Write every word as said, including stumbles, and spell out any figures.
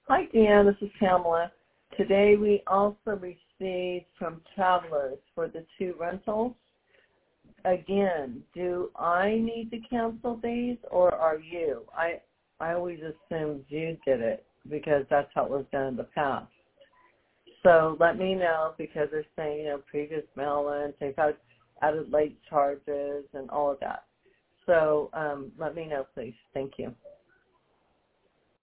Hi, Dan. This is Pamela. Today we also received from travelers for the two rentals. Again, do I need to cancel these or are you? I I always assumed you did it because that's how it was done in the past. So let me know because they're saying, you know, previous mail-ins, they've had added late charges and all of that. So um, let me know, please. Thank you.